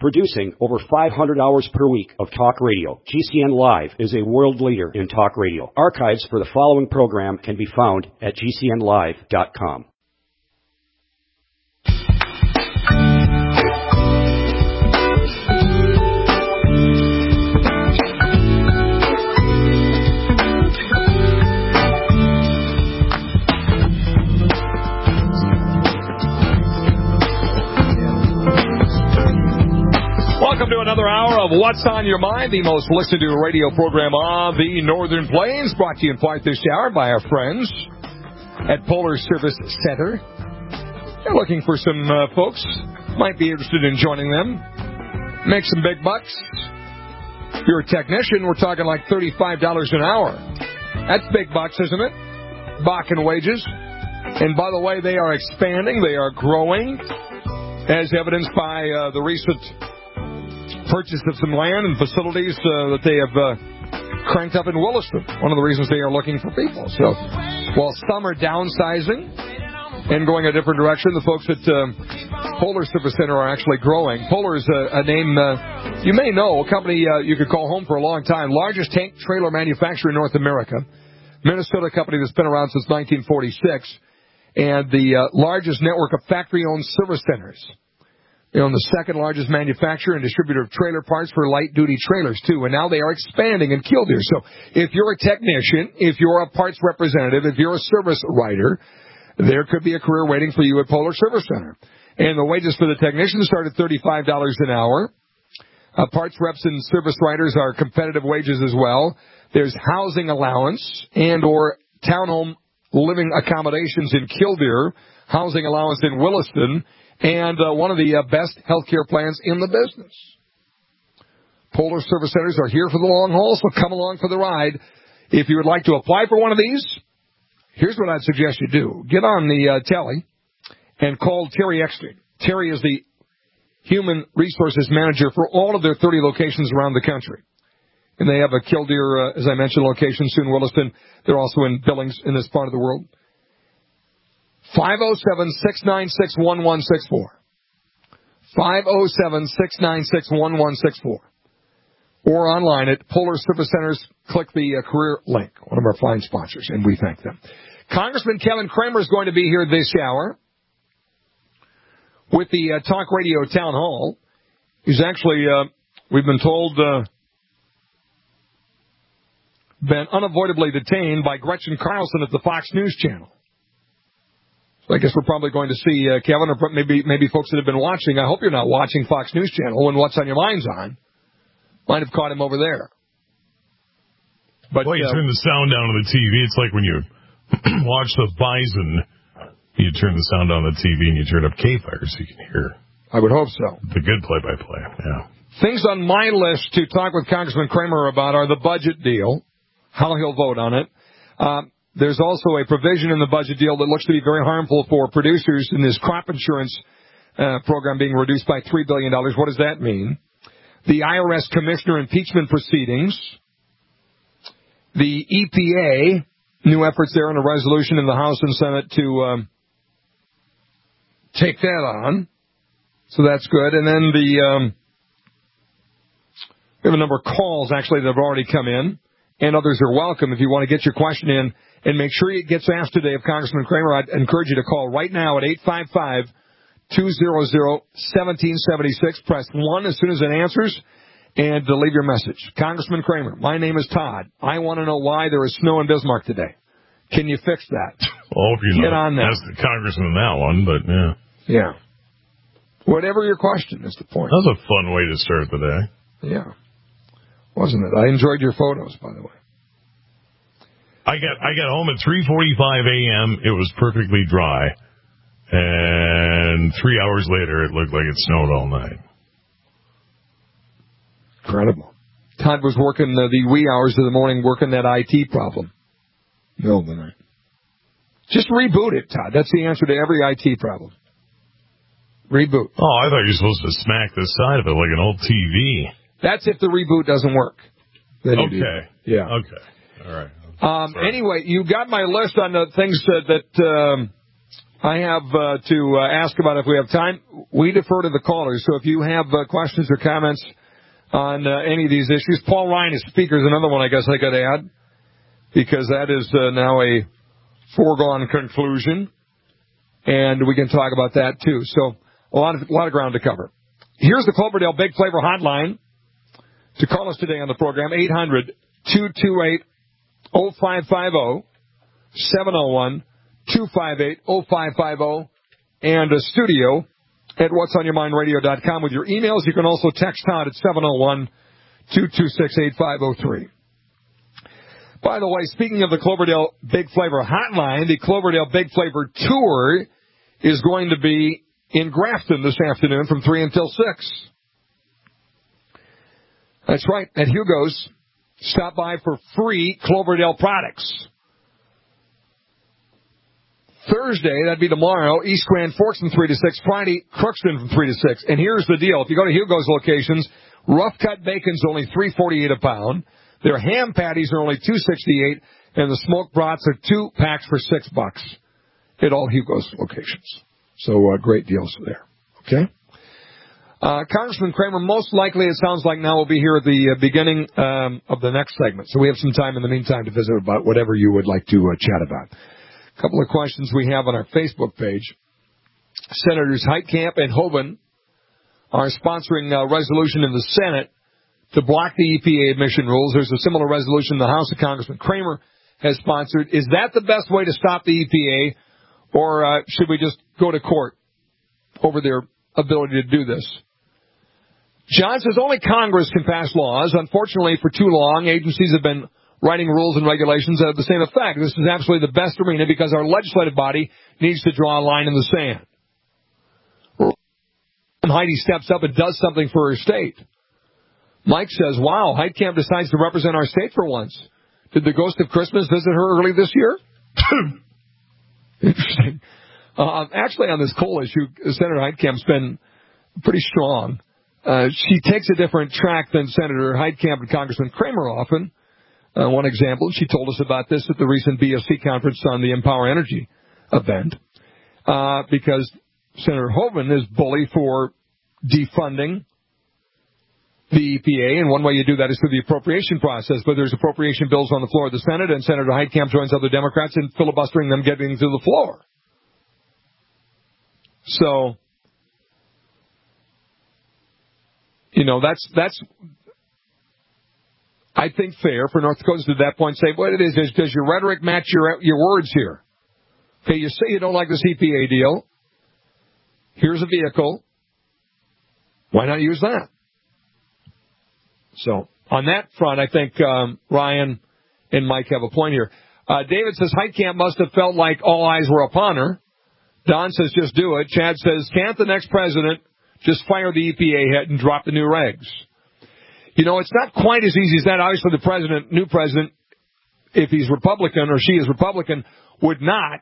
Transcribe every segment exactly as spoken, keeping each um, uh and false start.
Producing over five hundred hours per week of talk radio, G C N Live is a world leader in talk radio. Archives for the following program can be found at G C N live dot com. Welcome to another hour of What's on Your Mind, the most listened to radio program on the Northern Plains, brought to you in part this hour by our friends at Polar Service Center. They're looking for some uh, folks might be interested in joining them. Make some big bucks. If you're a technician, we're talking like thirty-five dollars an hour. That's big bucks, isn't it? Bakken wages. And by the way, they are expanding. They are growing, as evidenced by uh, the recent purchase of some land and facilities uh, that they have uh, cranked up in Williston. One of the reasons they are looking for people. So while some are downsizing and going a different direction, the folks at uh, Polar Service Center are actually growing. Polar is a, a name uh, you may know, a company uh, you could call home for a long time. Largest tank trailer manufacturer in North America. Minnesota company that's been around since nineteen forty-six. And the uh, largest network of factory-owned service centers. You know, the second largest manufacturer and distributor of trailer parts for light-duty trailers, too. And now they are expanding in Killdeer. So if you're a technician, if you're a parts representative, if you're a service writer, there could be a career waiting for you at Polar Service Center. And the wages for the technicians start at thirty-five dollars an hour. Uh, parts reps and service writers are competitive wages as well. There's housing allowance and or townhome living accommodations in Killdeer, housing allowance in Williston, and uh, one of the uh, best health care plans in the business. Polar Service Centers are here for the long haul, so come along for the ride. If you would like to apply for one of these, here's what I'd suggest you do. Get on the uh, telly and call Terry Eckstein. Terry is the Human Resources Manager for all of their thirty locations around the country. And they have a Killdeer, uh, as I mentioned, location, soon Williston. They're also in Billings in this part of the world. five oh seven, six nine six, one one six four. five oh seven, six nine six, one one six four. Or online at Polar Service Centers. Click the uh, career link, one of our fine sponsors, and we thank them. Congressman Kevin Cramer is going to be here this hour with the uh, Talk Radio Town Hall. He's actually, uh, we've been told, uh, been unavoidably detained by Gretchen Carlson at the Fox News Channel. So I guess we're probably going to see uh, Kevin, or maybe maybe folks that have been watching. I hope you're not watching Fox News Channel when What's on Your Mind's on. Might have caught him over there. But well, you uh, turn the sound down on the T V. It's like when you watch the Bison, you turn the sound on the T V and you turn up K-Fire so you can hear. I would hope so. The good play-by-play, yeah. Things on my list to talk with Congressman Cramer about are the budget deal, how he'll vote on it. Um, There's also a provision in the budget deal that looks to be very harmful for producers in this crop insurance uh, program being reduced by three billion dollars. What does that mean? The I R S commissioner impeachment proceedings. The E P A, new efforts there in a resolution in the House and Senate to um, take that on. So that's good. And then the um, we have a number of calls, actually, that have already come in, and others are welcome if you want to get your question in. And make sure it gets asked today of Congressman Cramer. I'd encourage you to call right now at eight five five, two hundred, one seven seven six. Press one as soon as it answers, and to leave your message. Congressman Cramer, my name is Todd. I want to know why there is snow in Bismarck today. Can you fix that? Well, if you Get know, on that. That's the congressman that one, but yeah. Yeah. Whatever your question is the point. That was a fun way to start the day. Yeah. Wasn't it? I enjoyed your photos, by the way. I got I got home at three forty-five a.m. It was perfectly dry. And three hours later, it looked like it snowed all night. Incredible. Todd was working uh, the wee hours of the morning working that I T problem. Middle of the night. Just reboot it, Todd. That's the answer to every I T problem. Reboot. Oh, I thought you were supposed to smack the side of it like an old T V. That's if the reboot doesn't work. Then okay. Yeah. Okay. All right. Um, anyway, you got my list on the things that, that um, I have uh, to uh, ask about if we have time. We defer to the callers, so if you have uh, questions or comments on uh, any of these issues, Paul Ryan is speaker is another one I guess I got to add, because that is uh, now a foregone conclusion, and we can talk about that too. So a lot of a lot of ground to cover. Here's the Cloverdale Big Flavor Hotline to call us today on the program, eight hundred, two two eight, oh five five oh, seven oh one, two five eight, oh five five oh, and a studio at whats on your mind radio dot com with your emails. You can also text Todd at seven oh one, two two six, eight five oh three. By the way, speaking of the Cloverdale Big Flavor Hotline, the Cloverdale Big Flavor Tour is going to be in Grafton this afternoon from three until six. That's right, at Hugo's. Stop by for free Cloverdale products. Thursday, that'd be tomorrow, East Grand Forks from three to six. Friday, Crookston from three to six. And here's the deal. If you go to Hugo's locations, rough-cut bacon's only three forty-eight a pound. Their ham patties are only two sixty-eight, and the smoked brats are two packs for six bucks at all Hugo's locations. So uh, great deals there. Okay? Uh, Congressman Kramer, most likely it sounds like now will be here at the uh, beginning um, of the next segment. So we have some time in the meantime to visit about whatever you would like to uh, chat about. A couple of questions we have on our Facebook page. Senators Heitkamp and Hoeven are sponsoring a resolution in the Senate to block the E P A emission rules. There's a similar resolution in the House that Congressman Kramer has sponsored. Is that the best way to stop the E P A, or uh, should we just go to court over their ability to do this? John says only Congress can pass laws. Unfortunately, for too long, agencies have been writing rules and regulations that have the same effect. This is absolutely the best arena because our legislative body needs to draw a line in the sand. And Heidi steps up and does something for her state. Mike says, wow, Heitkamp decides to represent our state for once. Did the ghost of Christmas visit her early this year? Interesting. Uh, actually, on this coal issue, Senator Heitkamp's been pretty strong. Uh, she takes a different track than Senator Heitkamp and Congressman Kramer often. Uh, one example, she told us about this at the recent B F C conference on the Empower Energy event, uh, because Senator Hoeven is bully for defunding the E P A, and one way you do that is through the appropriation process. But there's appropriation bills on the floor of the Senate, and Senator Heitkamp joins other Democrats in filibustering them getting to the floor. So, you know, that's that's. I think fair for North Dakotans to at that point say, what it is, is does your rhetoric match your your words here? Okay, you say you don't like this E P A deal. Here's a vehicle. Why not use that? So, on that front, I think um, Ryan and Mike have a point here. Uh, David says, Heitkamp must have felt like all eyes were upon her. Don says, just do it. Chad says, can't the next president just fire the E P A head and drop the new regs? You know, it's not quite as easy as that. Obviously, the president, new president, if he's Republican or she is Republican, would not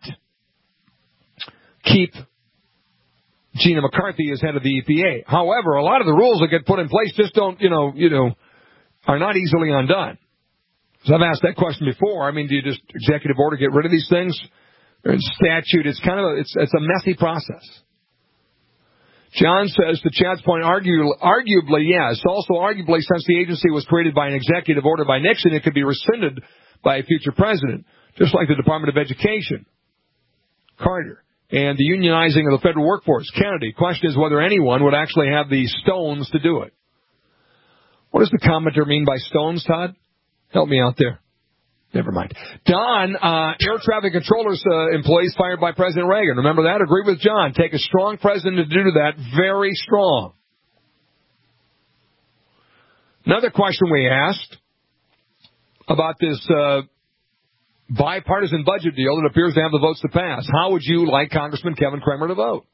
keep Gina McCarthy as head of the E P A. However, a lot of the rules that get put in place just don't, you know, you know, are not easily undone. So I've asked that question before. I mean, do you just executive order get rid of these things? They're in statute. It's kind of a, it's it's a messy process. John says, to Chad's point, argue, arguably, yes. Also, arguably, since the agency was created by an executive order by Nixon, it could be rescinded by a future president, just like the Department of Education, Carter, and the unionizing of the federal workforce, Kennedy. Question is whether anyone would actually have the stones to do it. What does the commenter mean by stones, Todd? Help me out there. Never mind. Don, uh, air traffic controllers uh, employees fired by President Reagan. Remember that? Agree with John. Take a strong president to do that. Very strong. Another question we asked about this uh, bipartisan budget deal that appears to have the votes to pass. How would you like Congressman Kevin Kramer to vote?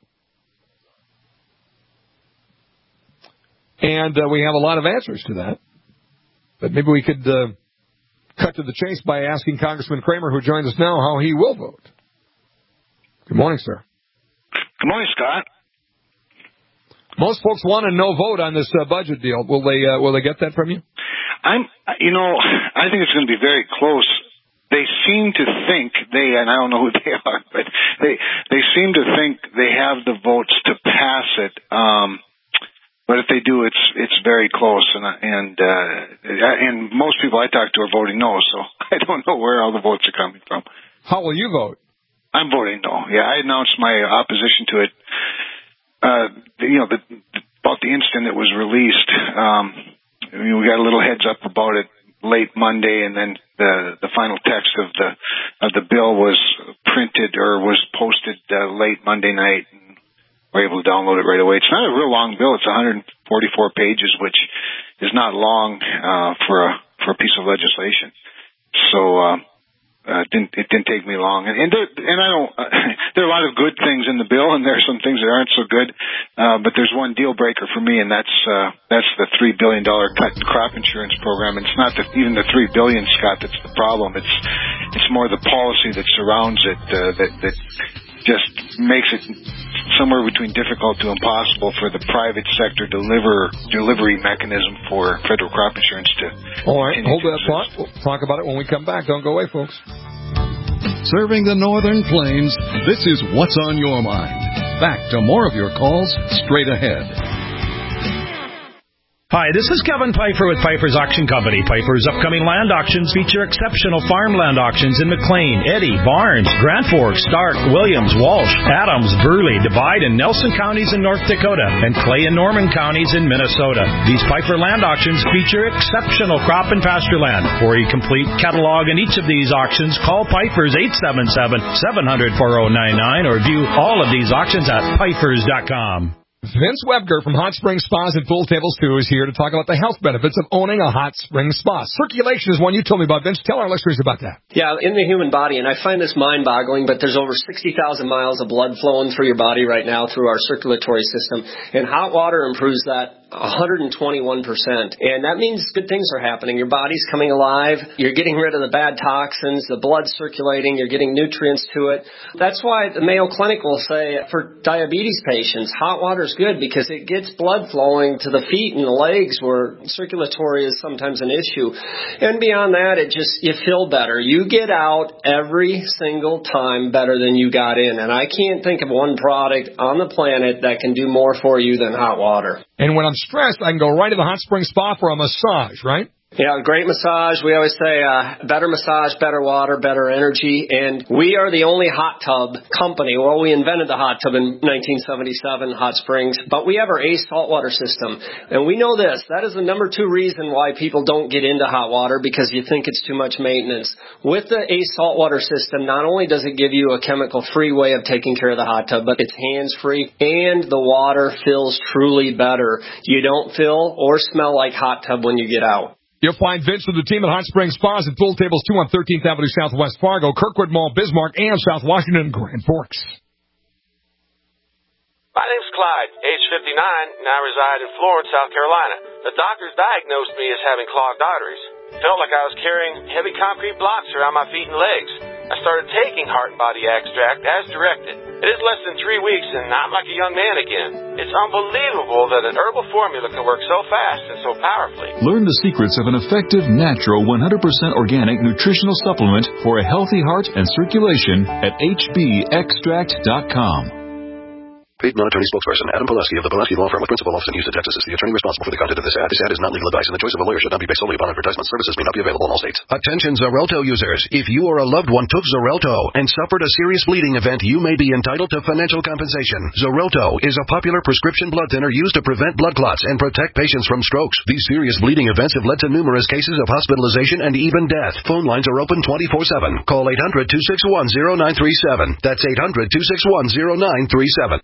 And uh, we have a lot of answers to that. But maybe we could uh, cut to the chase by asking Congressman Kramer, who joins us now, how he will vote. Good morning, sir. Good morning, Scott. Most folks want a no vote on this uh, budget deal. Will they? Uh, will they get that from you? I'm. You know, I think it's going to be very close. they seem to think they, and I don't know who they are, but they they seem to think they have the votes to pass it. Um, but if they do, it's it's very close, and and uh, and most people I talk to are voting no. So I don't know where all the votes are coming from. How will you vote? I'm voting no. Yeah, I announced my opposition to it. Uh, you know, the, the, about the instant it was released. Um, I mean, we got a little heads up about it late Monday, and then the the final text of the of the bill was printed or was posted uh, late Monday night, and we're able to download it right away. It's not a real long bill; it's one hundred forty-four pages, which is not long uh, for a for a piece of legislation. So uh, uh, it didn't it didn't take me long, and and, there, and I don't. Uh, there are a lot of good things in the bill, and there are some things that aren't so good. Uh, but there's one deal breaker for me, and that's uh, that's the three billion dollar cut in crop insurance program. And it's not that even the three billion, Scott, that's the problem. It's it's more the policy that surrounds it uh, that that just makes it somewhere between difficult to impossible for the private sector deliver delivery mechanism for federal crop insurance to. All right, hold that thought. We'll talk about it when we come back. Don't go away, folks. Serving the Northern Plains, this is What's on Your Mind. Back to more of your calls straight ahead. Hi, this is Kevin Pfeiffer with Pfeiffer's Auction Company. Pfeiffer's upcoming land auctions feature exceptional farmland auctions in McLean, Eddy, Barnes, Grand Forks, Stark, Williams, Walsh, Adams, Burley, Divide, and Nelson counties in North Dakota, and Clay and Norman counties in Minnesota. These Pfeiffer land auctions feature exceptional crop and pasture land. For a complete catalog in each of these auctions, call Pfeiffer's eight seven seven, seven hundred, four oh nine nine or view all of these auctions at Pfeiffer's dot com. Vince Webger from Hot Springs Spas and Pool Tables two is here to talk about the health benefits of owning a hot spring spa. Circulation is one you told me about, Vince. Tell our listeners about that. Yeah, in the human body, and I find this mind-boggling, but there's over sixty thousand miles of blood flowing through your body right now through our circulatory system, and hot water improves that one hundred twenty-one percent. And that means good things are happening. Your body's coming alive. You're getting rid of the bad toxins. The blood's circulating. You're getting nutrients to it. That's why the Mayo Clinic will say for diabetes patients, hot water is good because it gets blood flowing to the feet and the legs where circulatory is sometimes an issue. And beyond that, it just, you feel better. You get out every single time better than you got in. And I can't think of one product on the planet that can do more for you than hot water. And when I'm stressed, I can go right to the hot spring spa for a massage, right? Yeah, great massage. We always say uh, better massage, better water, better energy. And we are the only hot tub company. Well, we invented the hot tub in nineteen seventy-seven, Hot Springs. But we have our ACE saltwater system. And we know this. That is the number two reason why people don't get into hot water, because you think it's too much maintenance. With the ACE saltwater system, not only does it give you a chemical-free way of taking care of the hot tub, but it's hands-free, and the water feels truly better. You don't feel or smell like hot tub when you get out. You'll find Vince with the team at Hot Springs Spas and Pool Tables two on thirteenth Avenue Southwest Fargo, Kirkwood Mall, Bismarck, and South Washington, Grand Forks. My name's Clyde, age fifty-nine, and I reside in Florence, South Carolina. The doctors diagnosed me as having clogged arteries. Felt like I was carrying heavy concrete blocks around my feet and legs. I started taking Heart and Body Extract as directed. It is less than three weeks and I'm like a young man again. It's unbelievable that an herbal formula can work so fast and so powerfully. Learn the secrets of an effective, natural, one hundred percent organic nutritional supplement for a healthy heart and circulation at H B extract dot com. Paid non-attorney spokesperson Adam Pulaski of the Pulaski Law Firm with principal office in Houston, Texas is the attorney responsible for the content of this ad. This ad is not legal advice, and the choice of a lawyer should not be based solely upon advertisement. Services may not be available in all states. Attention Xarelto users. If you or a loved one took Xarelto and suffered a serious bleeding event, you may be entitled to financial compensation. Xarelto is a popular prescription blood thinner used to prevent blood clots and protect patients from strokes. These serious bleeding events have led to numerous cases of hospitalization and even death. Phone lines are open twenty-four seven. Call eight hundred, two six one, zero nine three seven. That's eight hundred, two six one, zero nine three seven.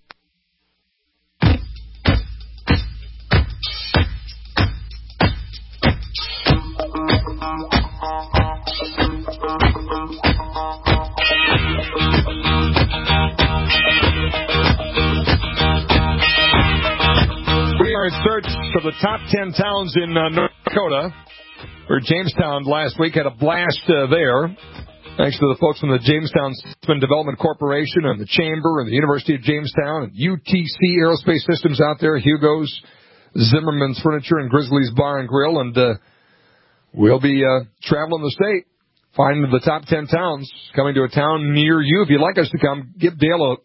In search of the top ten towns in uh, North Dakota, where Jamestown last week had a blast uh, there. Thanks to the folks from the Jamestown Development Corporation and the Chamber and the University of Jamestown and U T C Aerospace Systems out there, Hugo's, Zimmerman's Furniture, and Grizzly's Bar and Grill. And uh, we'll be uh, traveling the state find the top ten towns coming to a town near you. If you'd like us to come, give Dale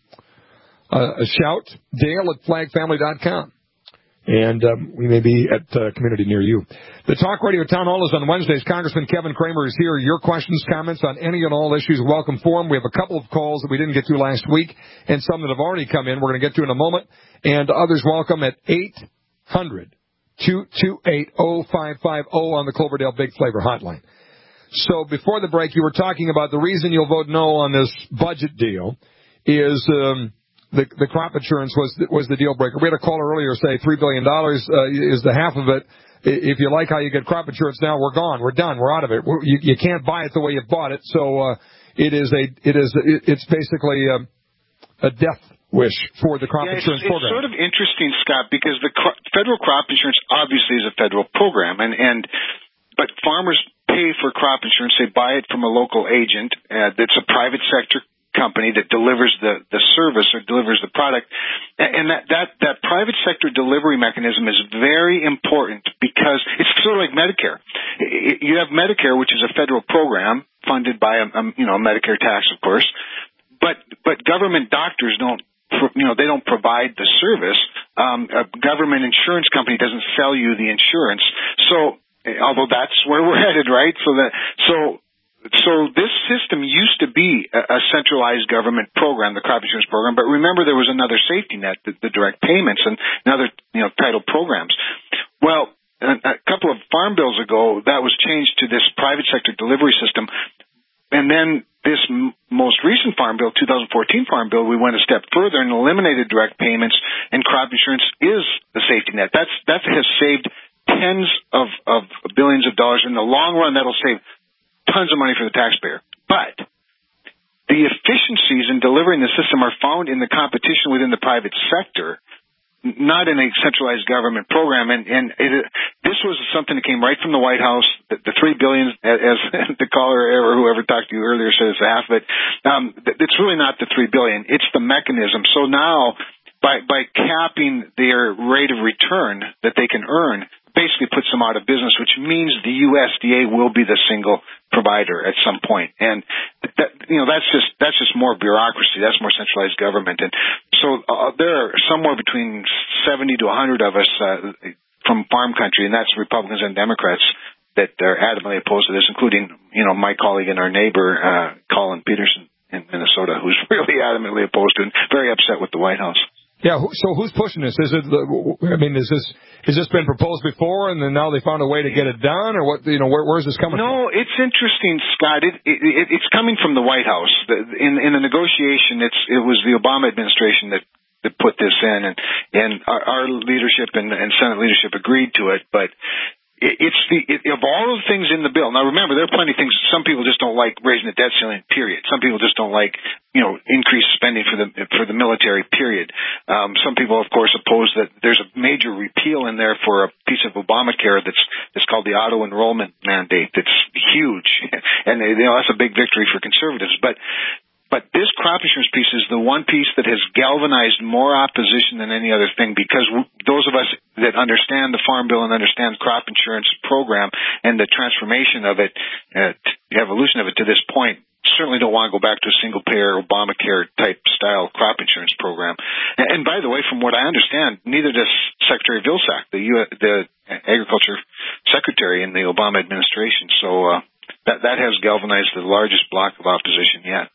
a, a, a shout, Dale at flag family dot com. And um, we may be at a community near you. The Talk Radio Town Hall is on Wednesdays. Congressman Kevin Kramer is here. Your questions, comments on any and all issues, welcome for them. We have a couple of calls that we didn't get to last week and some that have already come in. We're going to get to in a moment. And others welcome at eight hundred, two two eight, oh five five oh on the Cloverdale Big Flavor Hotline. So before the break, you were talking about the reason you'll vote no on this budget deal is um, the, the crop insurance was was the deal breaker. We had a caller earlier say three billion dollars uh, is the half of it. If you like how you get crop insurance now, we're gone. We're done. We're out of it. We're, you, you can't buy it the way you bought it. So uh, it is a it is it, it's basically a, a death wish for the crop yeah, insurance it's, program. It's sort of interesting, Scott, because the cro- federal crop insurance obviously is a federal program, and and but farmers pay for crop insurance. They buy it from a local agent uh, that's a private sector company that delivers the, the service or delivers the product. And that, that, that private sector delivery mechanism is very important because it's sort of like Medicare. You have Medicare, which is a federal program funded by a, a you know, a Medicare tax, of course. But, but government doctors don't, you know, they don't provide the service. Um, a government insurance company doesn't sell you the insurance. So, although that's where we're headed, right? So that, so, so this system used to be a, a centralized government program, the crop insurance program, but remember there was another safety net, the, the direct payments and other, you know, title programs. Well, a, a couple of farm bills ago, that was changed to this private sector delivery system. And then this m- most recent farm bill, two thousand fourteen farm bill, we went a step further and eliminated direct payments, and crop insurance is the safety net. That's, that has saved tens of, of billions of dollars. In the long run, that'll save tons of money for the taxpayer. But the efficiencies in delivering the system are found in the competition within the private sector, not in a centralized government program. And, and it, this was something that came right from the White House. The, the three billion, as the caller or whoever talked to you earlier said, it's half of it. Um, it's really not the three billion. It's the mechanism. So now, by by capping their rate of return that they can earn, basically puts them out of business, which means the U S D A will be the single provider at some point. And that, you know, that's just, that's just more bureaucracy. That's more centralized government. And so uh, there are somewhere between seventy to one hundred of us uh, from farm country, and that's Republicans and Democrats, that are adamantly opposed to this, including, you know, my colleague and our neighbor, uh, Colin Peterson in Minnesota, who's really adamantly opposed to it and very upset with the White House. Yeah, so who's pushing this? Is it? I mean, is this has this been proposed before, and then now they found a way to get it done, or what? You know, where, where's this coming no, from? No, it's interesting, Scott. It, it, it's coming from the White House. In in the negotiation, it's it was the Obama administration that, that put this in, and and our, our leadership and, and Senate leadership agreed to it, but. It's the, it, of all the things in the bill. Now remember, there are plenty of things. Some people just don't like raising the debt ceiling, period. Some people just don't like, you know, increased spending for the, for the military, period. Um, some people, of course, oppose that there's a major repeal in there for a piece of Obamacare that's, that's called the auto enrollment mandate. That's huge. And, you know, that's a big victory for conservatives. But, But this crop insurance piece is the one piece that has galvanized more opposition than any other thing, because those of us that understand the Farm Bill and understand the crop insurance program and the transformation of it, uh, the evolution of it to this point, certainly don't want to go back to a single-payer Obamacare type style crop insurance program. And, and by the way, from what I understand, neither does Secretary Vilsack, the, U- the Agriculture Secretary in the Obama administration. So uh, that that has galvanized the largest block of opposition yet.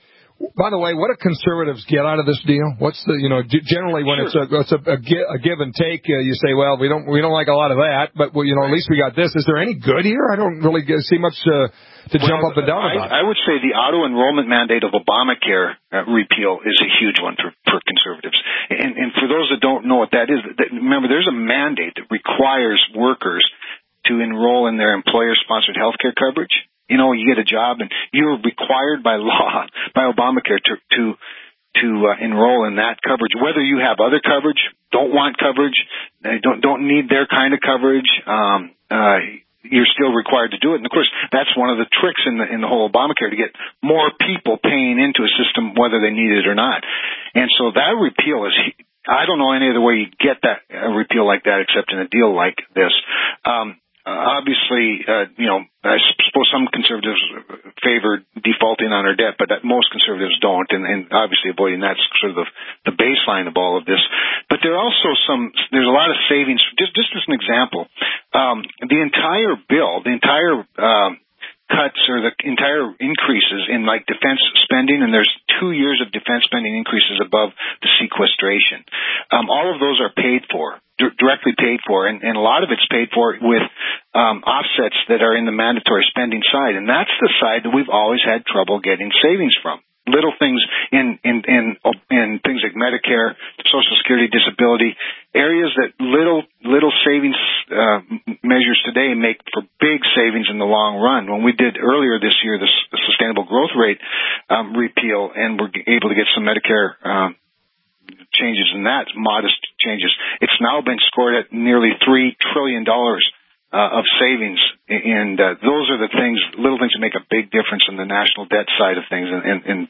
By the way, what do conservatives get out of this deal? What's the, you know, generally when sure. it's a, it's a, a, a give and take, uh, you say, well, we don't, we don't like a lot of that, but well, you know, right. At least we got this. Is there any good here? I don't really see much uh, to well, jump up and down I, about. I would say the auto enrollment mandate of Obamacare uh, repeal is a huge one for, for conservatives. And, and for those that don't know what that is, that, remember, there's a mandate that requires workers to enroll in their employer-sponsored health care coverage. You know, you get a job and you're required by law, by Obamacare, to to to uh, enroll in that coverage. Whether you have other coverage, don't want coverage, don't don't need their kind of coverage, um, uh, you're still required to do it. And of course, that's one of the tricks in the in the whole Obamacare, to get more people paying into a system whether they need it or not. And so that repeal is, I don't know any other way you get that a repeal like that except in a deal like this. Um, obviously, uh, you know, I suppose some conservatives favor defaulting on our debt, but that most conservatives don't, and, and obviously avoiding that's sort of the, the baseline of all of this. But there are also some, there's a lot of savings. Just, just as an example, um, the entire bill, the entire um, cuts or the entire increases in like defense spending, and there's two years of defense spending increases above the sequestration. Um, all of those are paid for, d- directly paid for, and, and a lot of it's paid for with um, offsets that are in the mandatory spending side, and that's the side that we've always had trouble getting savings from. Little things in, in, in, in things like Medicare, Social Security, disability, areas that little, little savings, uh, measures today make for big savings in the long run. When we did earlier this year, the, the sustainable growth rate, um, repeal, and we're able to get some Medicare, um, changes in that, modest changes. It's now been scored at nearly three trillion dollars. Uh, of savings, and uh, those are the things, little things that make a big difference in the national debt side of things and, and, and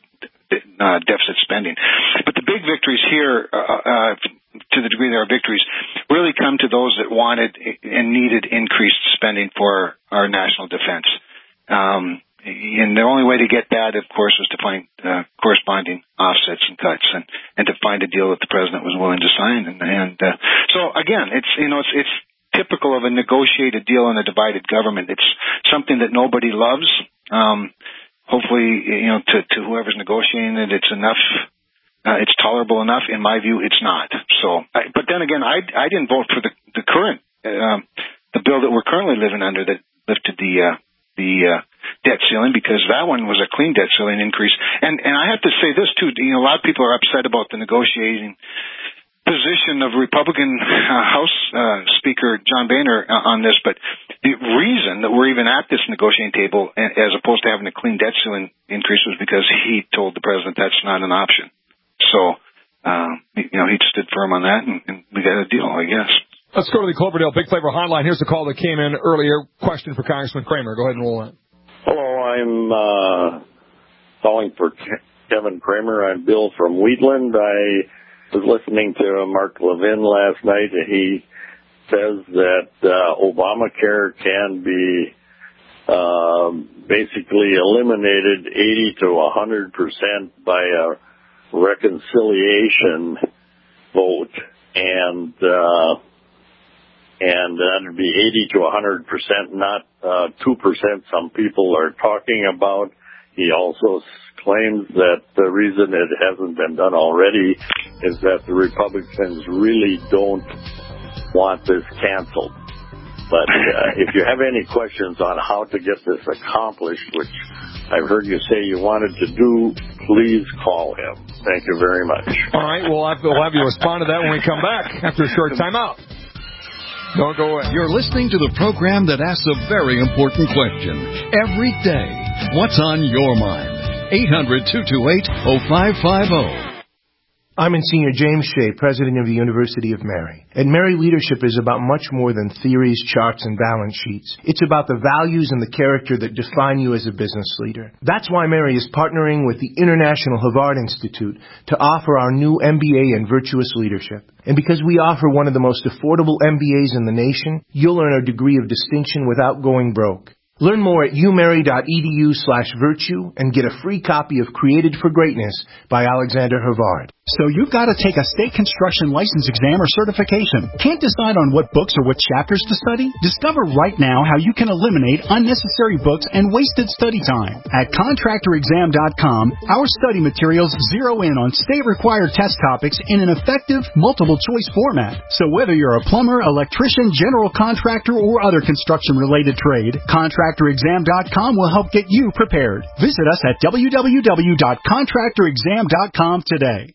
uh, deficit spending. But the big victories here, uh, uh, to the degree there are victories, really come to those that wanted and needed increased spending for our national defense. Um, and the only way to get that, of course, was to find uh, corresponding offsets and cuts, and, and to find a deal that the president was willing to sign. And, and uh, so, again, it's you know, it's it's. typical of a negotiated deal in a divided government. It's something that nobody loves. Um, hopefully, you know, to, to whoever's negotiating it, it's enough, uh, it's tolerable enough. In my view, it's not. So, I, but then again, I, I didn't vote for the, the current, um, the bill that we're currently living under that lifted the, uh, the, uh, debt ceiling, because that one was a clean debt ceiling increase. And, and I have to say this too, you know, a lot of people are upset about the negotiating position of Republican uh, House uh, Speaker John Boehner uh, on this, but the reason that we're even at this negotiating table, as opposed to having a clean debt ceiling increase, was because he told the president that's not an option. So, uh, you know, he stood firm on that, and, and we got a deal, I guess. Let's go to the Cloverdale Big Flavor Hotline. Here's the call that came in earlier. Question for Congressman Kramer. Go ahead and roll on. Hello, I'm uh, calling for Kevin Kramer. I'm Bill from Wheatland. I was listening to Mark Levin last night, and he says that uh, Obamacare can be uh, basically eliminated eighty to one hundred percent by a reconciliation vote, and uh, and that would be eighty to one hundred percent, not uh, two percent some people are talking about. He also claims that the reason it hasn't been done already is that the Republicans really don't want this canceled. But uh, if you have any questions on how to get this accomplished, which I've heard you say you wanted to do, please call him. Thank you very much. All right, we'll have, we'll have you respond to that when we come back after a short timeout. Don't go away. You're listening to the program that asks a very important question every day. What's on your mind? eight hundred, two two eight, oh five five oh. I'm Monsignor James Shea, President of the University of Mary. At Mary, leadership is about much more than theories, charts, and balance sheets. It's about the values and the character that define you as a business leader. That's why Mary is partnering with the International Havard Institute to offer our new M B A in Virtuous Leadership. And because we offer one of the most affordable M B As in the nation, you'll earn a degree of distinction without going broke. Learn more at umary.edu slash virtue and get a free copy of Created for Greatness by Alexander Havard. So you've got to take a state construction license exam or certification. Can't decide on what books or what chapters to study? Discover right now how you can eliminate unnecessary books and wasted study time. At contractor exam dot com, our study materials zero in on state-required test topics in an effective, multiple-choice format. So whether you're a plumber, electrician, general contractor, or other construction-related trade, contractor exam dot com will help get you prepared. Visit us at w w w dot contractor exam dot com today.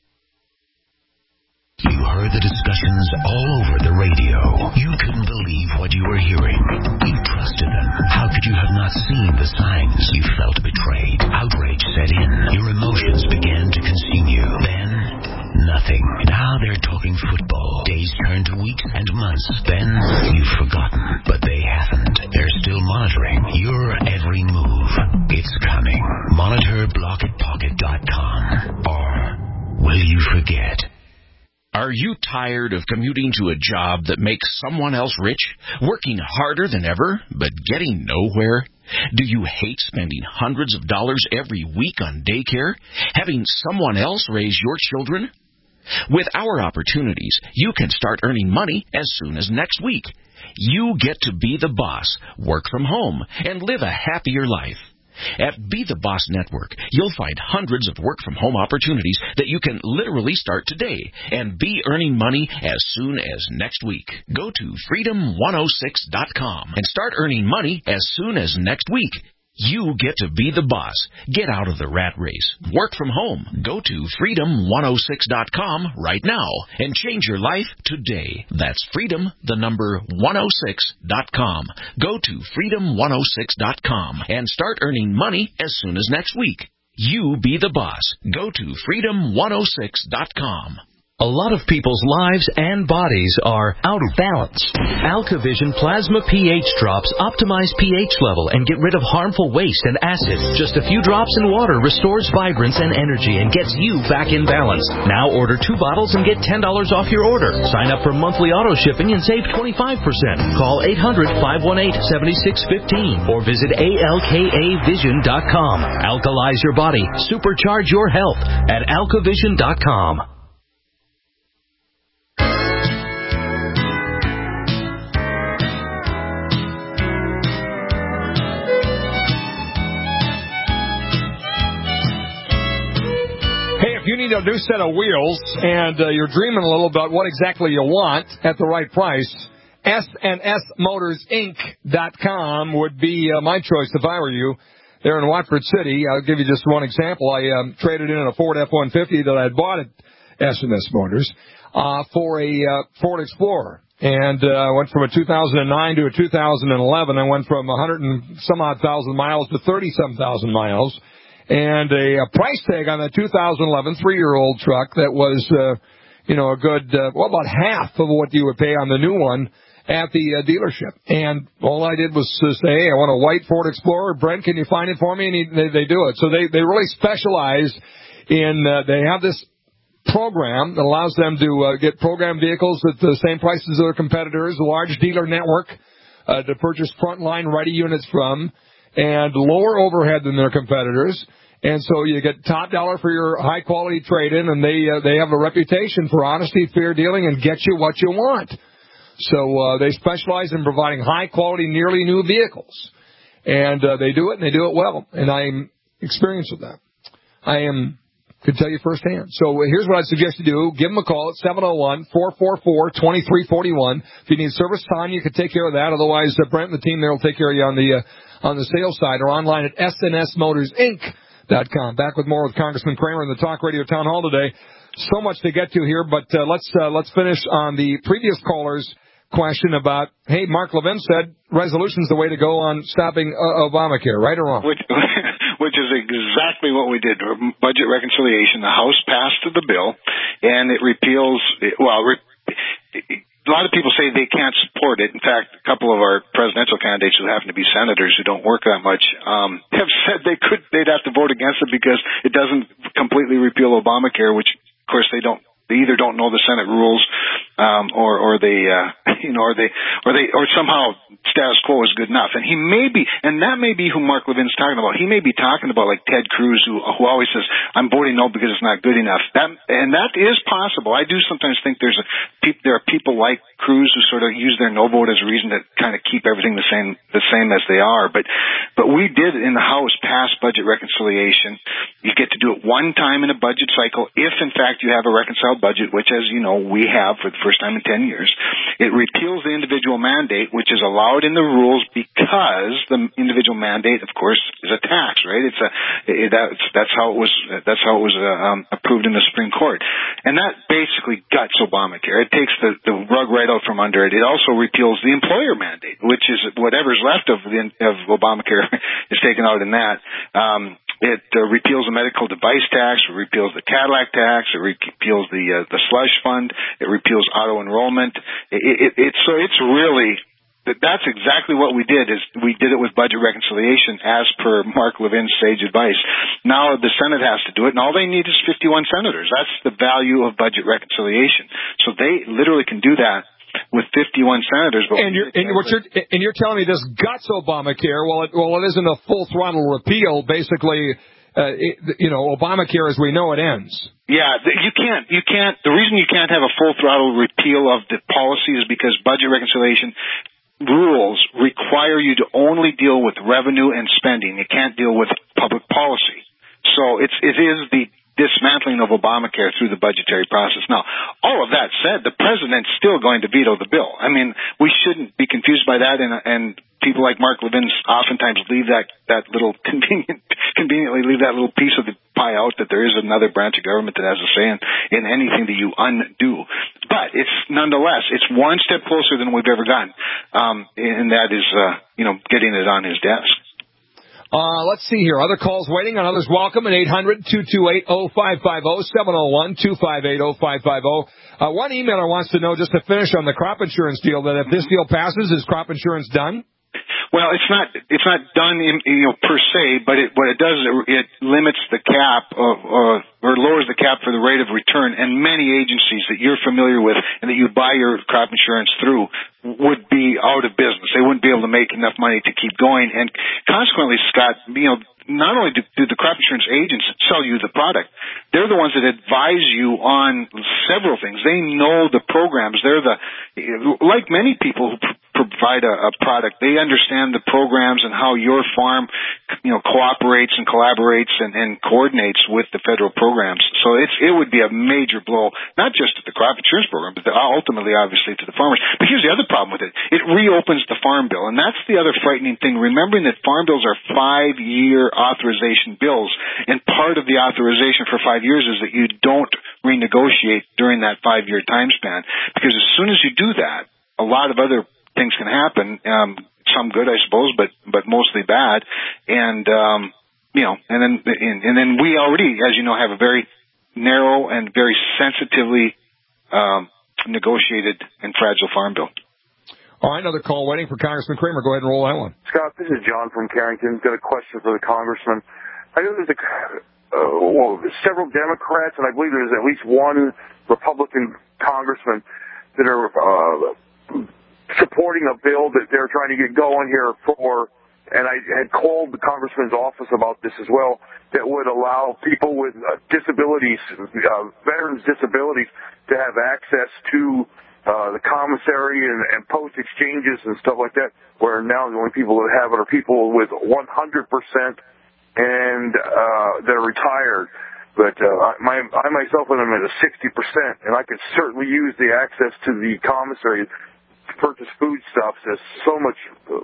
You heard the discussions all over the radio. You couldn't believe what you were hearing. You trusted them. How could you have not seen the signs? You felt betrayed. Outrage set in. Your emotions began to consume you. Then, nothing. Now they're talking football. Days turn to weeks and months. Then, you've forgotten. But they haven't. They're still monitoring your every move. It's coming. Monitor block it pocket dot com. Or will you forget? Are you tired of commuting to a job that makes someone else rich, working harder than ever, but getting nowhere? Do you hate spending hundreds of dollars every week on daycare, having someone else raise your children? With our opportunities, you can start earning money as soon as next week. You get to be the boss, work from home, and live a happier life. At Be the Boss Network, you'll find hundreds of work-from-home opportunities that you can literally start today and be earning money as soon as next week. Go to freedom one oh six dot com and start earning money as soon as next week. You get to be the boss. Get out of the rat race. Work from home. Go to freedom one oh six dot com right now and change your life today. That's freedom, the number one oh six dot com. Go to freedom one oh six dot com and start earning money as soon as next week. You be the boss. Go to freedom one oh six dot com. A lot of people's lives and bodies are out of balance. AlkaVision Plasma pH drops optimize pH level and get rid of harmful waste and acid. Just a few drops in water restores vibrance and energy and gets you back in balance. Now order two bottles and get ten dollars off your order. Sign up for monthly auto shipping and save twenty-five percent. Call eight hundred, five one eight, seven six one five or visit A L K A vision dot com. Alkalize your body. Supercharge your health at alka vision dot com. You need a new set of wheels, and uh, you're dreaming a little about what exactly you want at the right price. S and S Motors Inc dot com would be uh, my choice if I were you. They're in Watford City. I'll give you just one example. I um, traded in a Ford F one fifty that I had bought at S and S Motors uh, for a uh, Ford Explorer. And uh, I went from a two thousand nine to a two thousand eleven. I went from one hundred and some odd thousand miles to thirty-some thousand miles. And a, a price tag on that two thousand eleven three-year-old truck that was, uh, you know, a good, uh, well, about half of what you would pay on the new one at the uh, dealership. And all I did was uh, say, hey, I want a white Ford Explorer. Brent, can you find it for me? And he, they, they do it. So they, they really specialize in, uh, they have this program that allows them to uh, get program vehicles at the same price as their competitors, a large dealer network uh, to purchase frontline ready units from, and lower overhead than their competitors. And so you get top dollar for your high-quality trade-in, and they uh, they have a reputation for honesty, fair dealing, and get you what you want. So uh, they specialize in providing high-quality, nearly new vehicles. And uh, they do it, and they do it well. And I'm experienced with that. I am could tell you firsthand. So here's what I suggest you do. Give them a call at seven oh one, four four four, two three four one. If you need service time, you can take care of that. Otherwise, uh, Brent and the team there will take care of you on the uh, on the sales side or online at S and S Motors Inc dot com. Back with more with Congressman Kramer in the Talk Radio Town Hall today. So much to get to here, but uh, let's uh, let's finish on the previous caller's question about, hey, Mark Levin said resolution's the way to go on stopping uh, Obamacare, right or wrong? Which, which is exactly what we did. Budget reconciliation. The House passed the bill, and it repeals, well, re, a lot of people say they can't support it. In fact, a couple of our presidential candidates who happen to be senators who don't work that much um, have said they could, they'd have to vote against it because it doesn't completely repeal Obamacare, which, of course, they don't. They either don't know the Senate rules, um, or, or they, uh, you know, or they, or they, or somehow status quo is good enough. And he may be, and that may be who Mark Levin's talking about. He may be talking about like Ted Cruz, who, who always says, "I'm voting no because it's not good enough." That, and that is possible. I do sometimes think there's a, there are people like Cruz who sort of use their no vote as a reason to kind of keep everything the same, the same as they are. But, but we did in the House pass budget reconciliation. You get to do it one time in a budget cycle if, in fact, you have a reconciled budget, which, as you know, we have for the first time in ten years. It repeals the individual mandate, which is allowed in the rules because the individual mandate, of course, is a tax, right? It's a it, that's that's how it was that's how it was uh, um, approved in the Supreme Court, and that basically guts Obamacare. It takes the, the rug right out from under it. It also repeals the employer mandate, which is whatever's left of the of Obamacare is taken out in that. Um, It uh, repeals the medical device tax. It repeals the Cadillac tax. It repeals the uh, the slush fund. It repeals auto enrollment. It, it, it, it's so it's really that's exactly what we did. Is we did it with budget reconciliation as per Mark Levin's sage advice. Now the Senate has to do it, and all they need is fifty-one senators. That's the value of budget reconciliation. So they literally can do that with fifty-one senators. But and you're and what you're and you're telling me this guts Obamacare. Well, it, well, it isn't a full throttle repeal. Basically, uh, it, you know, Obamacare as we know it ends. Yeah, you can't, you can't, the reason you can't have a full throttle repeal of the policy is because budget reconciliation rules require you to only deal with revenue and spending. You can't deal with public policy. So it's, it is the dismantling of Obamacare through the budgetary process. Now, all of that said, the president's still going to veto the bill. I mean, we shouldn't be confused by that, and, and people like Mark Levin oftentimes leave that, that little convenient, conveniently leave that little piece of the pie out, that there is another branch of government that has a say in, in anything that you undo. But it's nonetheless, it's one step closer than we've ever gotten, um, and that is, uh, you know, getting it on his desk. Uh, let's see here. Other calls waiting and others welcome at eight hundred, two two eight, oh five five oh, seven oh one, two five eight, oh five five oh. Uh, one emailer wants to know, just to finish on the crop insurance deal, that if this deal passes, is crop insurance done? Well, it's not, it's not done in, you know, per se, but it, what it does is it, it limits the cap of, uh, or lowers the cap for the rate of return, and many agencies that you're familiar with and that you buy your crop insurance through would be out of business. They wouldn't be able to make enough money to keep going, and consequently, Scott, you know, not only do, do the crop insurance agents sell you the product, they're the ones that advise you on several things. They know the programs. They're the, like many people who pr- provide a, a product, they understand the programs and how your farm, you know, cooperates and collaborates and, and coordinates with the federal programs. So it's, it would be a major blow, not just to the crop insurance program, but ultimately, obviously, to the farmers. But here's the other problem with it. It reopens the farm bill, and that's the other frightening thing, remembering that farm bills are five-year authorization bills, and part of the authorization for five years is that you don't renegotiate during that five-year time span, because as soon as you do that, a lot of other things can happen, um, some good, I suppose, but but mostly bad, and um, you know, and then and, and then we already, as you know, have a very narrow and very sensitively um, negotiated and fragile farm bill. All right, another call waiting for Congressman Kramer. Go ahead and roll that one. Scott, this is John from Carrington. Got a question for the congressman. I know there's a, uh, well, several Democrats, and I believe there's at least one Republican congressman that are uh, supporting a bill that they're trying to get going here for, and I had called the congressman's office about this as well, that would allow people with uh, disabilities, uh, veterans' disabilities, to have access to Uh, the commissary and, and post exchanges and stuff like that, where now the only people that have it are people with one hundred percent and uh, they're retired. But uh, my, I myself am at a sixty percent, and I could certainly use the access to the commissary to purchase foodstuffs. That's so much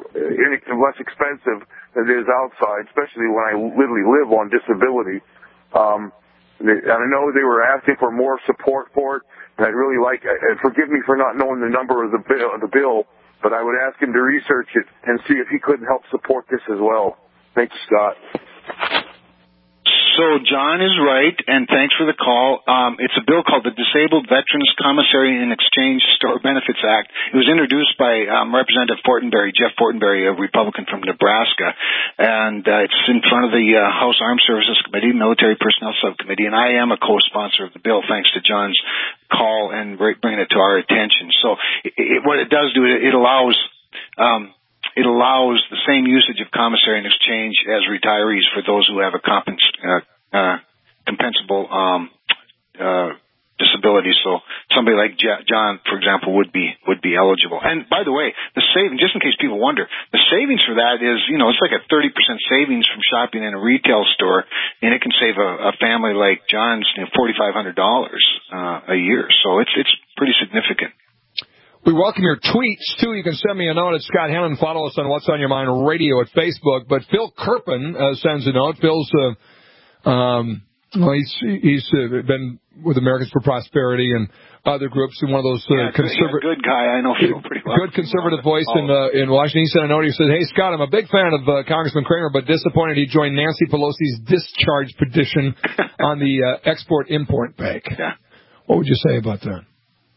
uh, less expensive than it is outside, especially when I literally live on disability. Um, and I know they were asking for more support for it. And I'd really like, and forgive me for not knowing the number of the bill, the bill, but I would ask him to research it and see if he couldn't help support this as well. Thanks, Scott. So John is right, and thanks for the call. Um, it's a bill called the Disabled Veterans Commissary and Exchange Store Benefits Act. It was introduced by um, Representative Fortenberry, Jeff Fortenberry, a Republican from Nebraska, and uh, it's in front of the uh, House Armed Services Committee, Military Personnel Subcommittee, and I am a co-sponsor of the bill, thanks to John's call and bringing it to our attention. So it, it, what it does do, it, it allows... Um, It allows the same usage of commissary and exchange as retirees for those who have a compens- uh, uh, compensable um, uh, disability. So somebody like J- John, for example, would be would be eligible. And by the way, the saving, just in case people wonder, the savings for that is, you know, it's like a thirty percent savings from shopping in a retail store, and it can save a, a family like John's, you know, forty-five hundred dollars uh, a year. So it's it's pretty significant. We welcome your tweets, too. You can send me a note at Scott Hannon. Follow us on What's on Your Mind Radio at Facebook. But Phil Kirpin uh, sends a note. Phil's uh, um, well, he's he's uh, been with Americans for Prosperity and other groups, and one of those uh, yeah, conservative, yeah, good guy. I know Phil pretty well. Good conservative voice in uh, in Washington. He sent a note. He said, "Hey Scott, I'm a big fan of uh, Congressman Kramer, but disappointed he joined Nancy Pelosi's discharge petition on the uh, Export-Import Bank." Yeah. What would you say about that?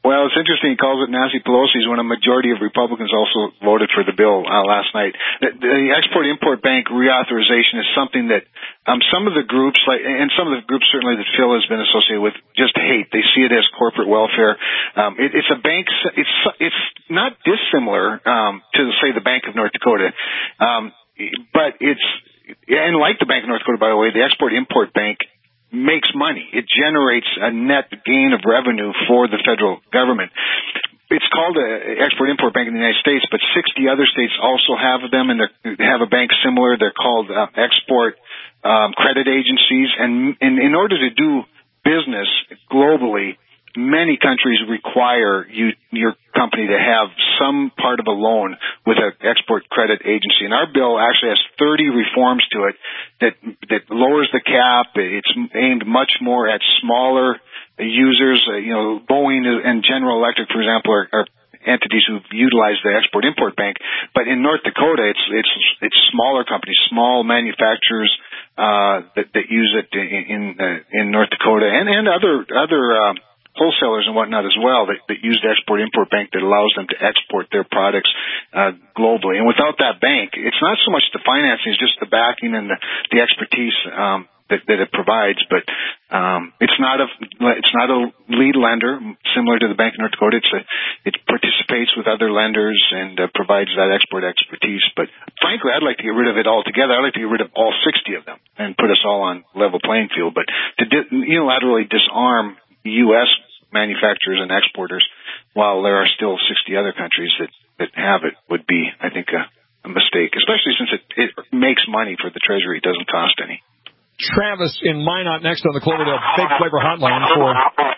Well, it's interesting he calls it Nancy Pelosi's when a majority of Republicans also voted for the bill uh, last night. The, the Export-Import Bank reauthorization is something that um, some of the groups, like, and some of the groups certainly that Phil has been associated with, just hate. They see it as corporate welfare. Um, it, it's a bank. It's it's not dissimilar um, to, say, the Bank of North Dakota, um, but it's and like the Bank of North Dakota, by the way, the Export-Import Bank makes money. It generates a net gain of revenue for the federal government. It's called an Export-Import Bank in the United States, but sixty other states also have them, and they have a bank similar. They're called uh, export um, credit agencies. And, and in order to do business globally, many countries require you, your company to have some part of a loan with an export credit agency. And our bill actually has thirty reforms to it that that lowers the cap. It's aimed much more at smaller users. Uh, you know, Boeing and General Electric, for example, are, are entities who utilize the Export-Import Bank. But in North Dakota, it's it's it's smaller companies, small manufacturers uh, that that use it in in, uh, in North Dakota, and and other other. Uh, wholesalers and whatnot as well that, that use the Export-Import Bank that allows them to export their products uh, globally. And without that bank, it's not so much the financing, it's just the backing and the, the expertise um, that, that it provides. But um, it's not a it's not a lead lender similar to the Bank of North Dakota. It's a, it participates with other lenders and uh, provides that export expertise. But frankly, I'd like to get rid of it altogether. I'd like to get rid of all sixty of them and put us all on level playing field. But to di- unilaterally disarm U S manufacturers and exporters, while there are still sixty other countries that, that have it, would be, I think, a, a mistake, especially since it, it makes money for the Treasury. It doesn't cost any. Travis in Minot next on the Cloverdale Big Flavor Hotline for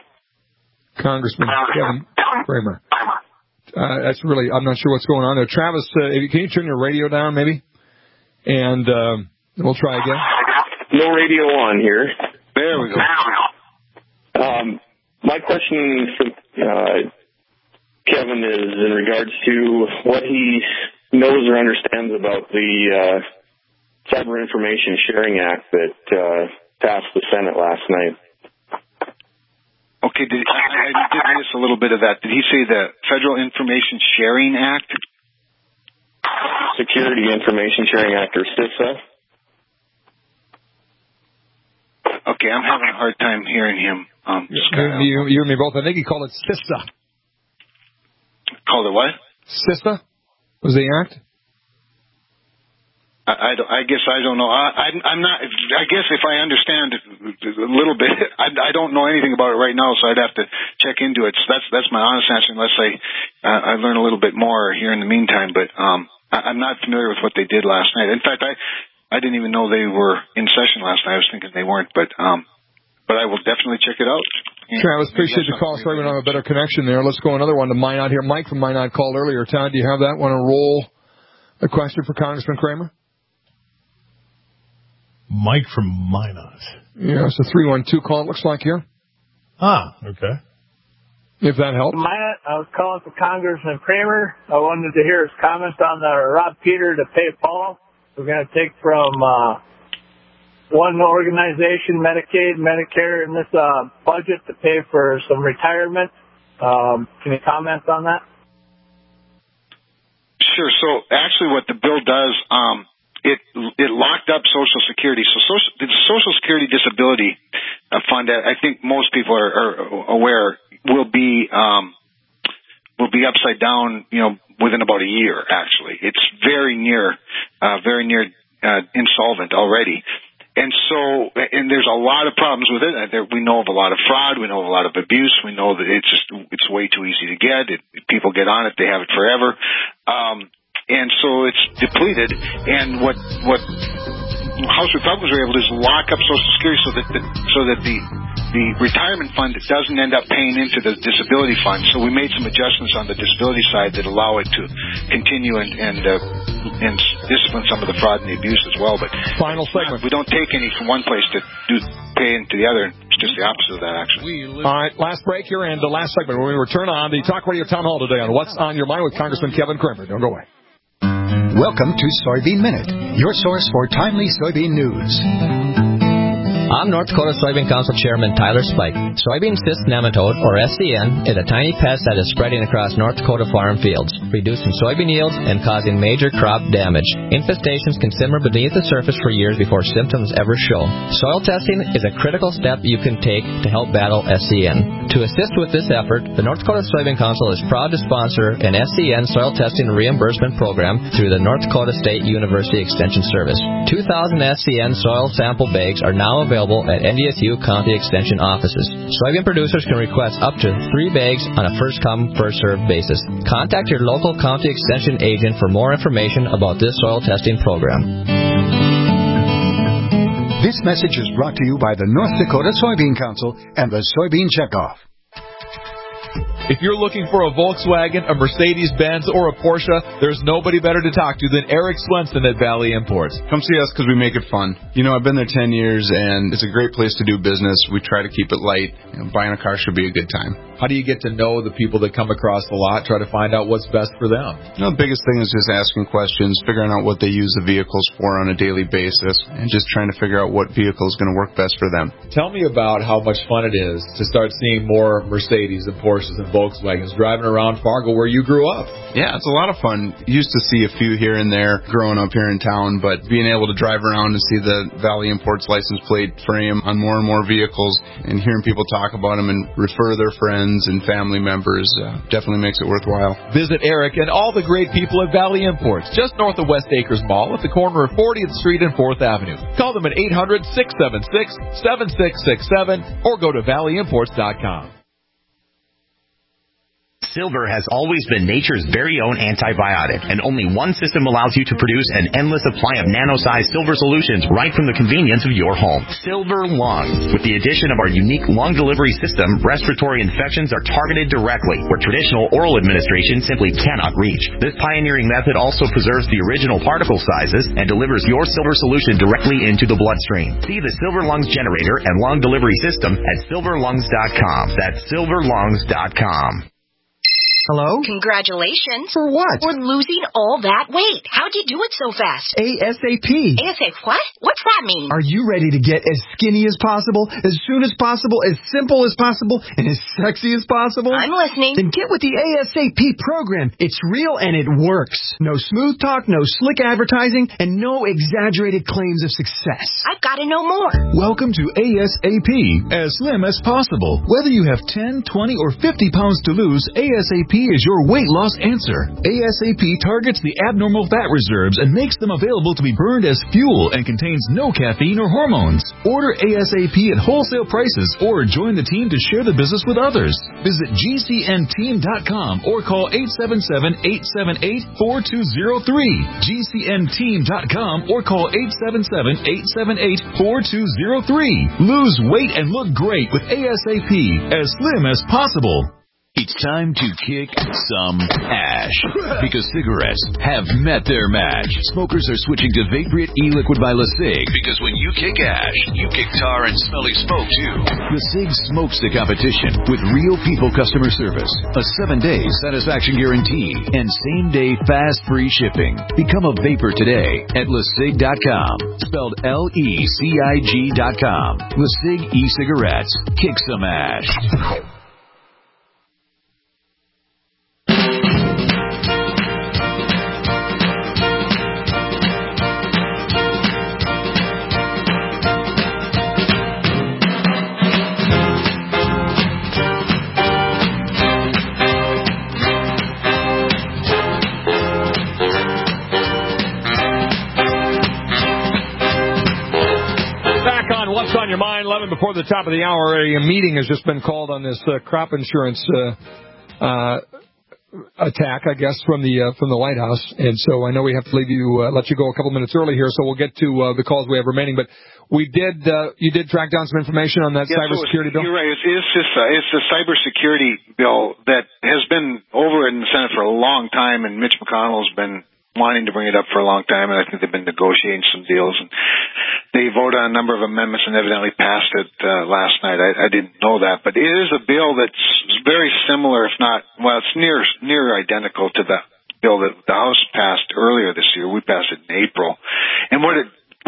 Congressman Kevin Kramer. Uh, that's really, I'm not sure what's going on there. Travis, uh, can you turn your radio down maybe? And um, we'll try again. No radio on here. There we go. Um, my question for uh, Kevin is in regards to what he knows or understands about the uh, Cyber Information Sharing Act that uh, passed the Senate last night. Okay, did, I, I did miss a little bit of that. Did he say the Federal Information Sharing Act? Security Information Sharing Act, or CISA. Okay, I'm having a hard time hearing him. Um, you, you, you and me both. I think he called it CISA. Called it what? CISA was the act. I, I, don't, I guess I don't know. I, I'm, I'm not. I guess if I understand it a little bit, I, I don't know anything about it right now, so I'd have to check into it. So that's that's my honest answer, unless I uh, I learn a little bit more here in the meantime. But um, I, I'm not familiar with what they did last night. In fact, I I didn't even know they were in session last night. I was thinking they weren't, but um. But I will definitely check it out. Yeah. Travis, appreciate the call. Sorry we don't have a better connection there. Let's go another one to Minot here. Mike from Minot called earlier. Todd, do you have that? Want to roll a question for Congressman Kramer? Mike from Minot. Yeah, it's a three one two call, it looks like here. Ah, okay. If that helps. Minot, I was calling for Congressman Kramer. I wanted to hear his comments on the Rob Peter to pay Paul. We're going to take from... Uh, one organization, Medicaid, Medicare, in this uh, budget to pay for some retirement. Um, can you comment on that? Sure. So actually what the bill does, um, it it locked up Social Security. So social, the Social Security Disability Fund, I think most people are, are aware, will be um, will be upside down, you know, within about a year, actually. It's very near, uh, very near uh, insolvent already. And so, and there's a lot of problems with it. There, we know of a lot of fraud. We know of a lot of abuse. We know that it's just, it's way too easy to get. It, people get on it. They have it forever. Um, and so it's depleted. And what, what House Republicans were able to do is lock up Social Security so that the, so that the, the retirement fund doesn't end up paying into the disability fund. So we made some adjustments on the disability side that allow it to continue and, and, uh, and discipline some of the fraud and the abuse as well. But final segment. We don't take any from one place to do pay into the other. It's just the opposite of that, actually. All right, last break here and the last segment. When we return on the Talk Radio Town Hall today on What's on Your Mind with Congressman Kevin Kramer. Don't go away. Welcome to Soybean Minute, your source for timely soybean news. I'm North Dakota Soybean Council Chairman Tyler Spike. Soybean cyst nematode, or S C N, is a tiny pest that is spreading across North Dakota farm fields, reducing soybean yields and causing major crop damage. Infestations can simmer beneath the surface for years before symptoms ever show. Soil testing is a critical step you can take to help battle S C N. To assist with this effort, the North Dakota Soybean Council is proud to sponsor an S C N soil testing reimbursement program through the North Dakota State University Extension Service. two thousand S C N soil sample bags are now available at N D S U County Extension offices. Soybean producers can request up to three bags on a first-come, first-served basis. Contact your local county extension agent for more information about this soil testing program. This message is brought to you by the North Dakota Soybean Council and the Soybean Checkoff. If you're looking for a Volkswagen, a Mercedes-Benz, or a Porsche, there's nobody better to talk to than Eric Swenson at Valley Imports. Come see us because we make it fun. You know, I've been there ten years, and it's a great place to do business. We try to keep it light. You know, buying a car should be a good time. How do you get to know the people that come across the lot, try to find out what's best for them? You know, the biggest thing is just asking questions, figuring out what they use the vehicles for on a daily basis, and just trying to figure out what vehicle is going to work best for them. Tell me about how much fun it is to start seeing more Mercedes and Porsches and Volkswagens driving around Fargo where you grew up. Yeah, it's a lot of fun. Used to see a few here and there growing up here in town, but being able to drive around and see the Valley Imports license plate frame on more and more vehicles and hearing people talk about them and refer their friends and family members uh, definitely makes it worthwhile. Visit Eric and all the great people at Valley Imports, just north of West Acres Mall at the corner of fortieth Street and fourth Avenue. Call them at eight hundred, six seven six, seven six six seven or go to valley imports dot com. Silver has always been nature's very own antibiotic, and only one system allows you to produce an endless supply of nano-sized silver solutions right from the convenience of your home. Silver Lungs. With the addition of our unique lung delivery system, respiratory infections are targeted directly, where traditional oral administration simply cannot reach. This pioneering method also preserves the original particle sizes and delivers your silver solution directly into the bloodstream. See the Silver Lungs generator and lung delivery system at silver lungs dot com. That's silver lungs dot com. Hello? Congratulations. For what? For losing all that weight. How'd you do it so fast? ASAP. ASAP what? What's that mean? Are you ready to get as skinny as possible, as soon as possible, as simple as possible, and as sexy as possible? I'm listening. Then get with the ASAP program. It's real and it works. No smooth talk, no slick advertising, and no exaggerated claims of success. I've got to know more. Welcome to ASAP, as slim as possible. Whether you have ten, twenty, or fifty pounds to lose, ASAP is your weight loss answer. ASAP targets the abnormal fat reserves and makes them available to be burned as fuel and contains no caffeine or hormones. Order ASAP at wholesale prices or join the team to share the business with others. Visit G C N team dot com or call eight seven seven, eight seven eight, four two zero three. G C N team dot com or call eight seven seven, eight seven eight, four two zero three. Lose weight and look great with ASAP, as slim as possible. It's time to kick some ash, because cigarettes have met their match. Smokers are switching to Vaporite e-liquid by LeSig, because when you kick ash, you kick tar and smelly smoke too. LeSig smokes the competition with real people customer service, a seven-day satisfaction guarantee, and same-day fast free shipping. Become a vapor today at lesig dot com, spelled L E C I G dot com. LeSig e-cigarettes. Kick some ash. What's on your mind? eleven before the top of the hour. A meeting has just been called on this uh, crop insurance uh, uh, attack, I guess, from the uh, from the White House. And so I know we have to leave you, uh, let you go a couple minutes early here, so we'll get to uh, the calls we have remaining. But we did, uh, you did track down some information on that yeah, cybersecurity so bill? You're right. It's, it's, just, uh, it's the cybersecurity bill that has been over in the Senate for a long time, and Mitch McConnell's been wanting to bring it up for a long time, and I think they've been negotiating some deals. And they voted on a number of amendments and evidently passed it uh, last night. I, I didn't know that, but it is a bill that's very similar, if not, well, it's near near identical to the bill that the House passed earlier this year. We passed it in April, and what it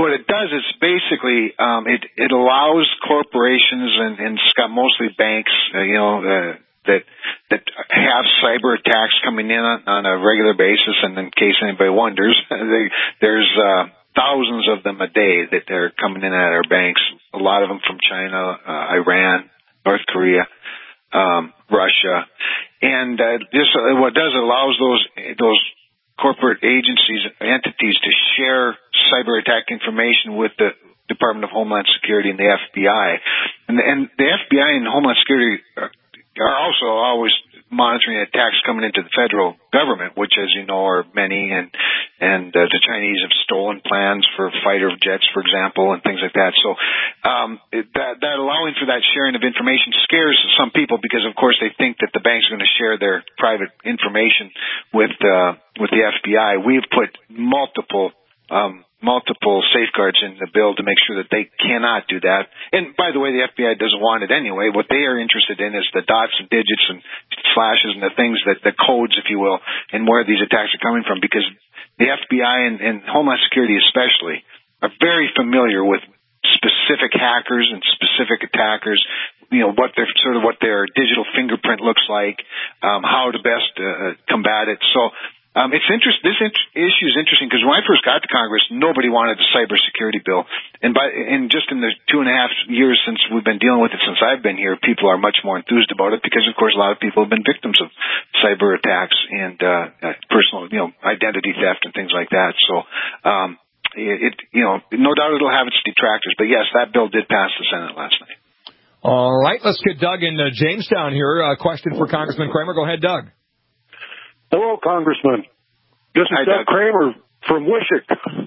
what it does is basically um, it it allows corporations and, and it's got mostly banks, uh, you know, uh, that that have cyber attacks coming in on, on a regular basis. And in case anybody wonders, they, there's uh, thousands of them a day that they're coming in at our banks. A lot of them from China, uh, Iran, North Korea, um, Russia, and uh, this uh, what it does it allows those those corporate agencies, entities to share cyber attack information with the Department of Homeland Security and the F B I. And the, and the F B I and Homeland Security are, are also always monitoring attacks coming into the federal government, which, as you know, are many. And, and uh, the Chinese have stolen plans for fighter jets, for example, and things like that. So um, it, that, that allowing for that sharing of information scares some people because, of course, they think that the banks are going to share their private information with uh, with the F B I. We've put multiple um, multiple safeguards in the bill to make sure that they cannot do that. And by the way, the F B I doesn't want it anyway. What they are interested in is the dots and digits and slashes and the things that the codes, if you will, and where these attacks are coming from, because the F B I and, and Homeland Security especially are very familiar with specific hackers and specific attackers, you know, what their sort of what their digital fingerprint looks like, um, how to best uh, combat it. So Um, it's interest. This int- issue is interesting because when I first got to Congress, nobody wanted a cybersecurity bill, and by and just in the two and a half years since we've been dealing with it, since I've been here, people are much more enthused about it because, of course, a lot of people have been victims of cyber attacks and uh, personal, you know, identity theft and things like that. So, um, it, you know, no doubt it'll have its detractors, but yes, that bill did pass the Senate last night. All right, let's get Doug in uh, Jamestown here. A question for Congressman Kramer. Go ahead, Doug. Hello, Congressman. This is Hi, Doug, Doug Kramer from Wishick.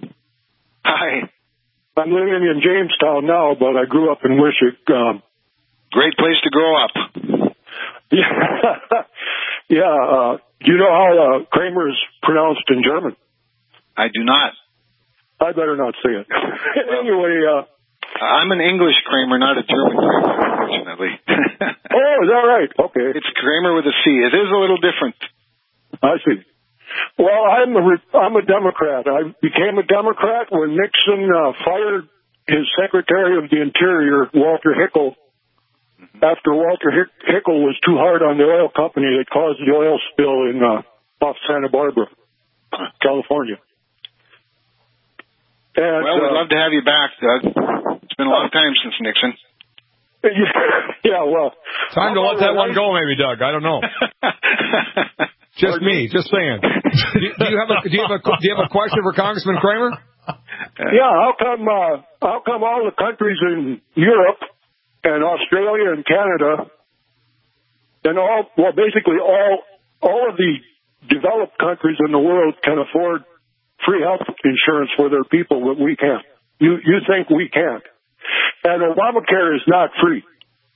Hi. I'm living in Jamestown now, but I grew up in Wishick. Um, Great place to grow up. Yeah. yeah. Uh, do you know how uh, Kramer is pronounced in German? I do not. I better not say it. Anyway. Uh, I'm an English Kramer, not a German Kramer, unfortunately. Oh, is that right? Okay. It's Kramer with a C. It is a little different. I see. Well, I'm a, I'm a Democrat. I became a Democrat when Nixon uh, fired his Secretary of the Interior, Walter Hickel, after Walter Hick- Hickel was too hard on the oil company that caused the oil spill in uh, off Santa Barbara, California. And, well, we'd uh, love to have you back, Doug. It's been a long time since Nixon. Yeah, yeah well. Time to let that one go, maybe, Doug. I don't know. Just me, just saying. Do you, do you have a do you have a do you have a question for Congressman Kramer? Yeah, how come uh, how come all the countries in Europe and Australia and Canada and all well basically all all of the developed countries in the world can afford free health insurance for their people, but we can't? You you think we can't? And Obamacare is not free.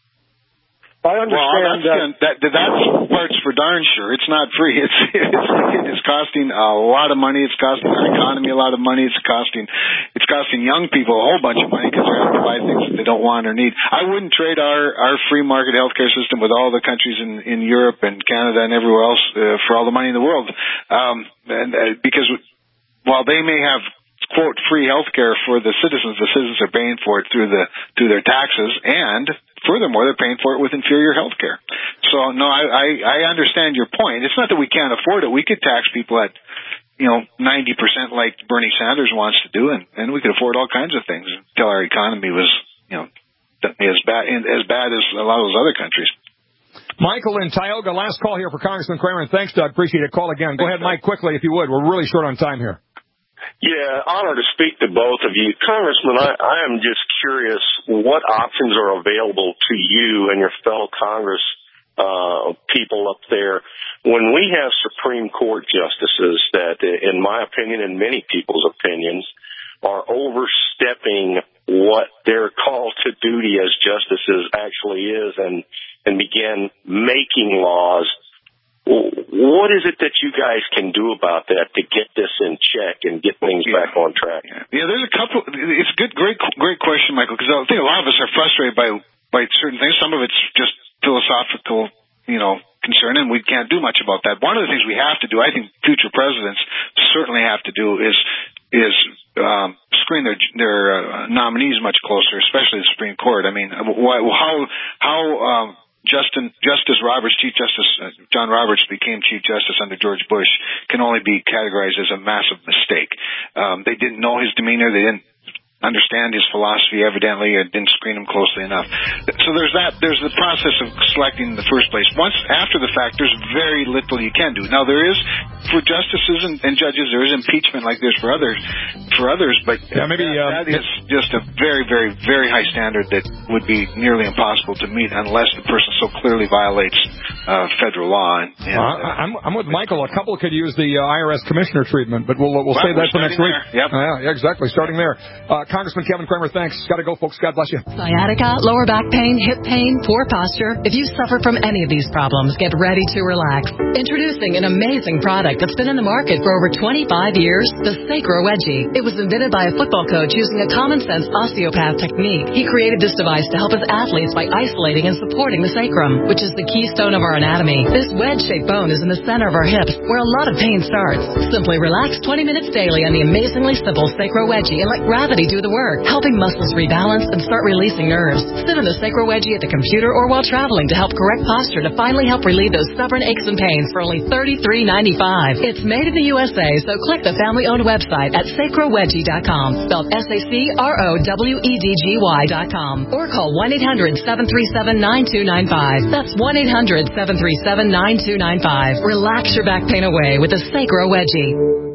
I understand well, that's, that. that. That part's for darn sure. It's not free. It's, it's it's costing a lot of money. It's costing our economy a lot of money. It's costing it's costing young people a whole bunch of money because they're having to buy things that they don't want or need. I wouldn't trade our our free market healthcare system with all the countries in in Europe and Canada and everywhere else uh, for all the money in the world. Um, and uh, because while they may have quote free health care for the citizens, the citizens are paying for it through the through their taxes, and furthermore, they're paying for it with inferior health care. So no, I, I I understand your point. It's not that we can't afford it. We could tax people at you know ninety percent like Bernie Sanders wants to do, and, and we could afford all kinds of things until our economy was you know as bad as bad as a lot of those other countries. Michael in Tioga, last call here for Congressman Kramer, and thanks, Doug. Appreciate it. Call again. Go ahead, Mike, quickly if you would. We're really short on time here. Yeah, honor to speak to both of you. Congressman, I, I am just curious what options are available to you and your fellow Congress uh, people up there when we have Supreme Court justices that, in my opinion and many people's opinions, are overstepping what their call to duty as justices actually is and, and begin making laws. What is it that you guys can do about that to get this in check and get things yeah. back on track? Yeah, there's a couple. It's a good, great, great question, Michael, because I think a lot of us are frustrated by by certain things. Some of it's just philosophical, you know, concern, and we can't do much about that. One of the things we have to do, I think, future presidents certainly have to do is is um, screen their their uh, nominees much closer, especially the Supreme Court. I mean, why, how how um, Justin Justice Roberts, Chief Justice uh, John Roberts, became Chief Justice under George Bush can only be categorized as a massive mistake. Um, they didn't know his demeanor. They didn't understand his philosophy, evidently, or didn't screen him closely enough. So there's that. There's the process of selecting in the first place. Once after the fact, there's very little you can do. Now there is for justices and, and judges, there is impeachment like there's for others, for others. But yeah, maybe that, uh, that is just a very, very, very high standard that would be nearly impossible to meet unless the person so clearly violates uh, federal law. And, and, uh, I'm, I'm with Michael. A couple could use the uh, I R S commissioner treatment, but we'll we'll well, save that for next week. There. Yep. Uh, yeah, exactly. Starting there. Uh, Congressman Kevin Kramer, thanks. Got to go, folks. God bless you. Sciatica, lower back pain, hip pain, poor posture. If you suffer from any of these problems, get ready to relax. Introducing an amazing product that's been in the market for over twenty-five years, the Sacro Wedgie. It was invented by a football coach using a common-sense osteopath technique. He created this device to help his athletes by isolating and supporting the sacrum, which is the keystone of our anatomy. This wedge-shaped bone is in the center of our hips, where a lot of pain starts. Simply relax twenty minutes daily on the amazingly simple Sacro Wedgie and let gravity do the work, helping muscles rebalance and start releasing nerves. Sit in the Sacro Wedgie at the computer or while traveling to help correct posture to finally help relieve those stubborn aches and pains for only thirty-three ninety-five. It's made in the U S A, so click the family-owned website at sacro wedgie dot com, spelled S A C R O W E D G Y dot com, or call one eight hundred seven three seven nine two nine five. That's one eight hundred seven three seven nine two nine five. Relax your back pain away with the Sacro Wedgie.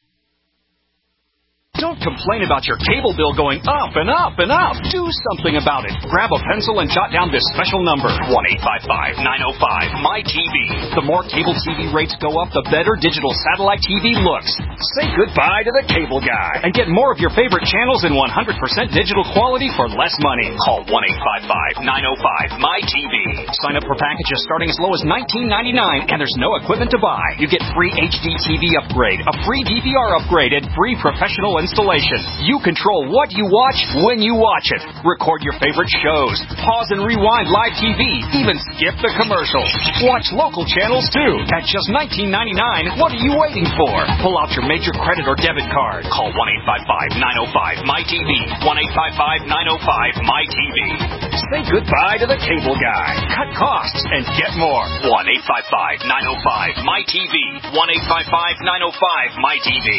Don't complain about your cable bill going up and up and up. Do something about it. Grab a pencil and jot down this special number, one eight five five nine oh five M Y T V. The more cable T V rates go up, the better digital satellite T V looks. Say goodbye to the cable guy and get more of your favorite channels in one hundred percent digital quality for less money. Call one eight five five nine oh five M Y T V. Sign up for packages starting as low as nineteen ninety-nine, and there's no equipment to buy. You get free H D T V upgrade, a free D V R upgrade, and free professional installation. You control what you watch when you watch it. Record your favorite shows. Pause and rewind live T V. Even skip the commercials. Watch local channels too. At just nineteen ninety-nine, what are you waiting for? Pull out your major credit or debit card. Call one eight five five nine oh five M Y T V. one eight five five nine oh five M Y T V. Say goodbye to the cable guy. Cut costs and get more. one eight five five nine oh five M Y T V. one eight five five nine oh five M Y T V.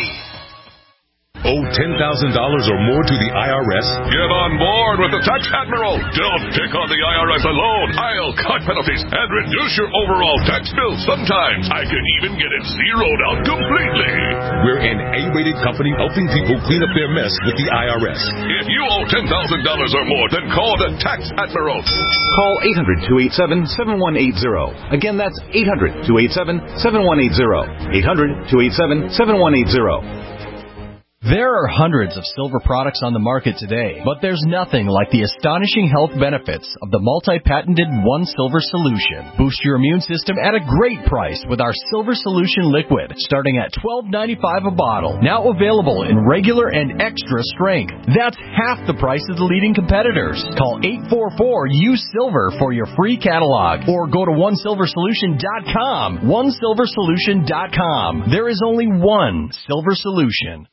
Owe ten thousand dollars or more to the I R S? Get on board with the Tax Admiral. Don't pick on the I R S alone. I'll cut penalties and reduce your overall tax bill. Sometimes I can even get it zeroed out completely. We're an A-rated company helping people clean up their mess with the I R S. If you owe ten thousand dollars or more, then call the Tax Admiral. Call eight hundred two eight seven seven one eight zero. Again, that's eight hundred two eight seven seven one eight zero. eight hundred two eight seven seven one eight zero. There are hundreds of silver products on the market today, but there's nothing like the astonishing health benefits of the multi-patented One Silver Solution. Boost your immune system at a great price with our Silver Solution Liquid, starting at twelve ninety-five a bottle. Now available in regular and extra strength. That's half the price of the leading competitors. Call eight four four U Silver for your free catalog, or go to one silver solution dot com. one silver solution dot com. There is only one Silver Solution.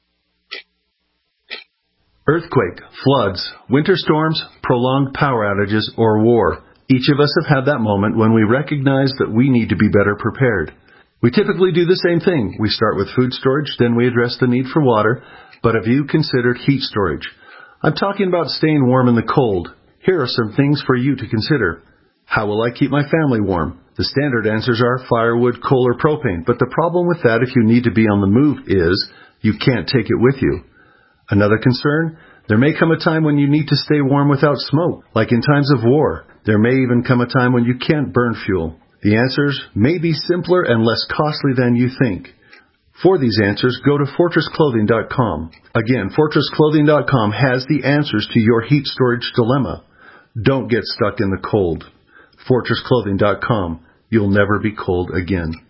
Earthquake, floods, winter storms, prolonged power outages, or war. Each of us have had that moment when we recognize that we need to be better prepared. We typically do the same thing. We start with food storage, then we address the need for water. But have you considered heat storage? I'm talking about staying warm in the cold. Here are some things for you to consider. How will I keep my family warm? The standard answers are firewood, coal, or propane. But the problem with that if you need to be on the move is you can't take it with you. Another concern, there may come a time when you need to stay warm without smoke, like in times of war. There may even come a time when you can't burn fuel. The answers may be simpler and less costly than you think. For these answers, go to fortress clothing dot com. Again, fortress clothing dot com has the answers to your heat storage dilemma. Don't get stuck in the cold. fortress clothing dot com. You'll never be cold again.